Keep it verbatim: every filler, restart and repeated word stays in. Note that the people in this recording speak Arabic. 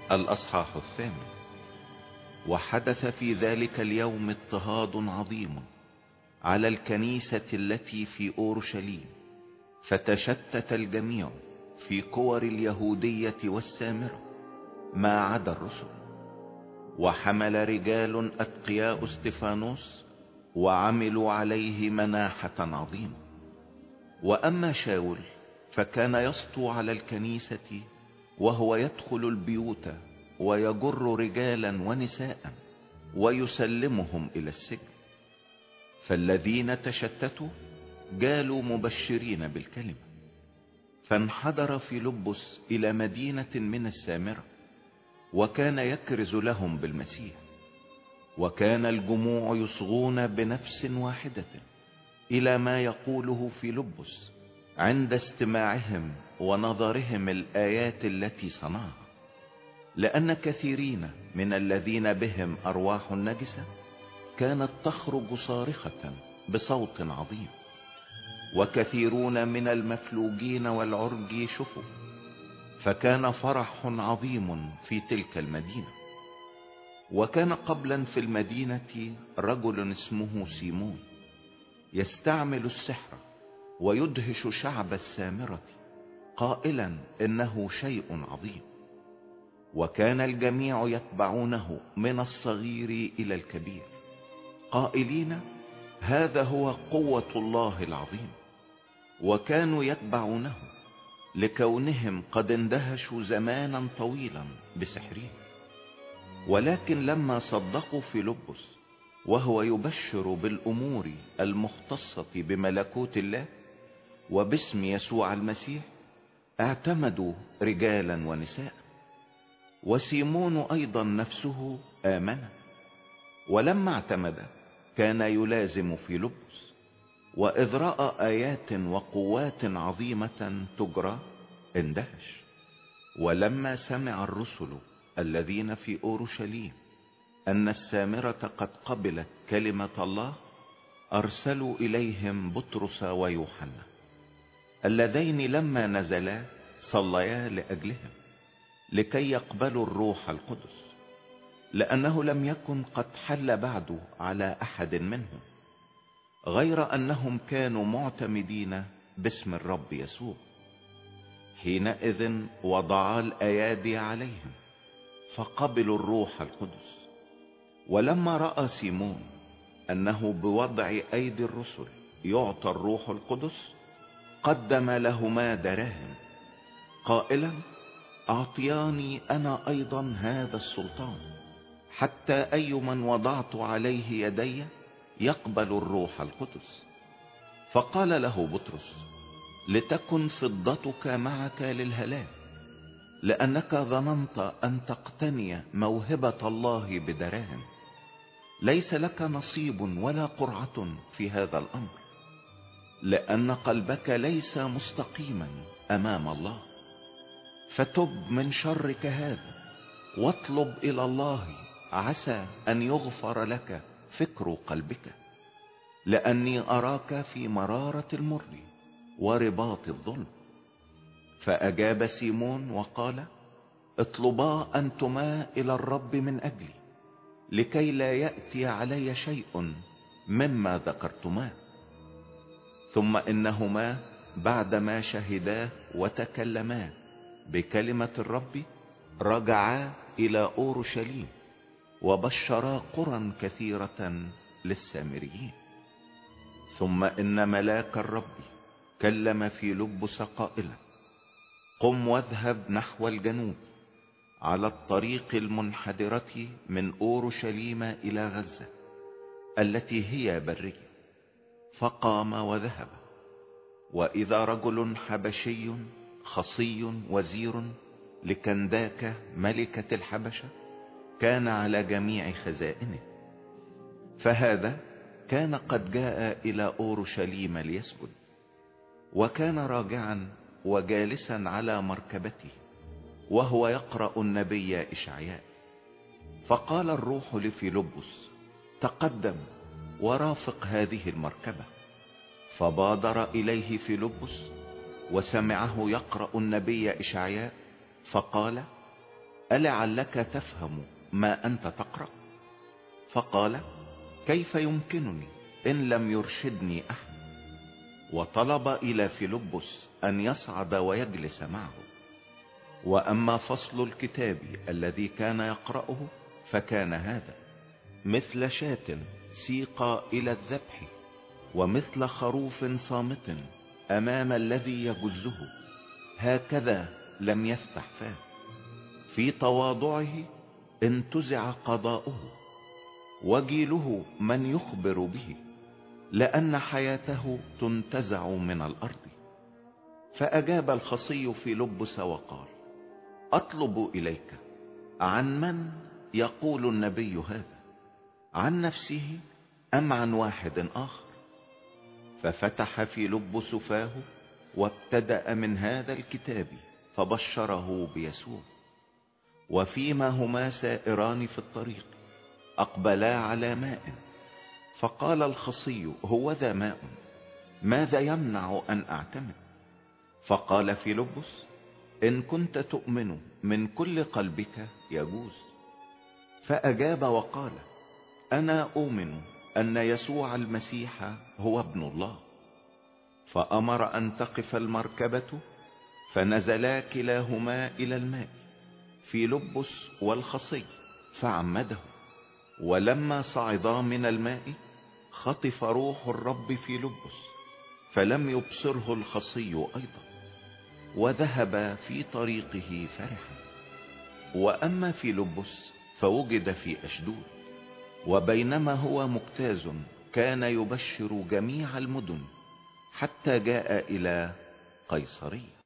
الأصحاح الثامن. وحدث في ذلك اليوم اضطهاد عظيم على الكنيسة التي في أورشليم، فتشتت الجميع في كور اليهودية والسامرة ما عدا الرسل. وحمل رجال أتقياء استفانوس وعملوا عليه مناحة عظيمة. وأما شاول فكان يسطو على الكنيسة وهو يدخل البيوت ويجر رجالا ونساء ويسلمهم إلى السجن. فالذين تشتتوا جالوا مبشرين بالكلمة، فانحدر فيلبس إلى مدينة من السامرة وكان يكرز لهم بالمسيح. وكان الجموع يصغون بنفس واحدة إلى ما يقوله فيلبس عند استماعهم ونظرهم الآيات التي صنعها، لأن كثيرين من الذين بهم أرواح نجسة كانت تخرج صارخة بصوت عظيم، وكثيرون من المفلوجين والعرج شفوا. فكان فرح عظيم في تلك المدينة. وكان قبلا في المدينة رجل اسمه سيمون يستعمل السحر ويدهش شعب السامرة قائلا إنه شيء عظيم. وكان الجميع يتبعونه من الصغير إلى الكبير قائلين هذا هو قوة الله العظيم. وكانوا يتبعونه لكونهم قد اندهشوا زمانا طويلا بسحره. ولكن لما صدقوا فيلبس وهو يبشر بالأمور المختصة بملكوت الله وباسم يسوع المسيح، اعتمدوا رجالا ونساء. وسيمون أيضا نفسه آمن، ولما اعتمد كان يلازم فيلبس. وإذ رأى آيات وقوات عظيمة تجرى اندهش. ولما سمع الرسل الذين في أورشليم أن السامرة قد قبلت كلمة الله، أرسلوا إليهم بطرس ويوحنا، اللذين لما نزلا صليا لأجلهم لكي يقبلوا الروح القدس، لأنه لم يكن قد حل بعد على أحد منهم، غير أنهم كانوا معتمدين باسم الرب يسوع. حينئذ وضعا الأيادي عليهم فقبلوا الروح القدس. ولما رأى سيمون أنه بوضع أيدي الرسل يعطى الروح القدس، قدم لهما دراهم قائلا أعطياني أنا أيضا هذا السلطان، حتى أي من وضعت عليه يدي يقبل الروح القدس. فقال له بطرس لتكن فضتك معك للهلاك، لأنك ظننت أن تقتني موهبة الله بدراهم. ليس لك نصيب ولا قرعة في هذا الأمر، لأن قلبك ليس مستقيما أمام الله. فتب من شرك هذا واطلب إلى الله، عسى أن يغفر لك فكر قلبك، لأني أراك في مرارة المر ورباط الظلم. فأجاب سيمون وقال اطلبا أنتما إلى الرب من أجلي، لكي لا يأتي علي شيء مما ذكرتما. ثم إنهما بعدما شهدا وتكلما بكلمة الرب رجعا إلى أورشليم وبشرا قرى كثيرة للسامريين. ثم إن ملاك الرب كلم فيلبس قائلا قم واذهب نحو الجنوب على الطريق المنحدرة من أورشليم إلى غزة التي هي برية. فقام وذهب. وإذا رجل حبشي خصي وزير لكنداك ملكة الحبشة كان على جميع خزائنه، فهذا كان قد جاء إلى أورشليم ليسجد. وكان راجعا وجالسا على مركبته وهو يقرأ النبي إشعياء. فقال الروح لفيلبس تقدم ورافق هذه المركبة. فبادر إليه فيلبس وسمعه يقرأ النبي إشعياء، فقال ألعلك تفهم ما أنت تقرأ؟ فقال: كيف يمكنني إن لم يرشدني أحد؟ وطلب إلى فيلبس أن يصعد ويجلس معه. وأما فصل الكتاب الذي كان يقرأه فكان هذا: مثل شاة سيق إلى الذبح، ومثل خروف صامت أمام الذي يجزه، هكذا لم يفتح فاه. في تواضعه انتزع قضاؤه، وجيله من يخبر به، لأن حياته تنتزع من الأرض. فأجاب الخصي فيلبس وقال: أطلب إليك، عن من يقول النبي هذا؟ عن نفسه أم عن واحد آخر؟ ففتح فيلبس فاه وابتدأ من هذا الكتاب فبشره بيسوع. وفيما هما سائران في الطريق أقبلا على ماء، فقال الخصي: هو ذا ماء، ماذا يمنع أن أعتمد؟ فقال فيلبس: إن كنت تؤمن من كل قلبك يجوز. فأجاب وقال: أنا أؤمن أن يسوع المسيح هو ابن الله. فأمر أن تقف المركبة، فنزلا كلاهما إلى الماء، فيلبس والخصي، فعمده. ولما صعدا من الماء خطف روح الرب فيلبس، فلم يبصره الخصي أيضا، وذهب في طريقه فرحا. وأما فيلبس فوجد في أشدود، وبينما هو مجتاز كان يبشر جميع المدن حتى جاء إلى قيصرية.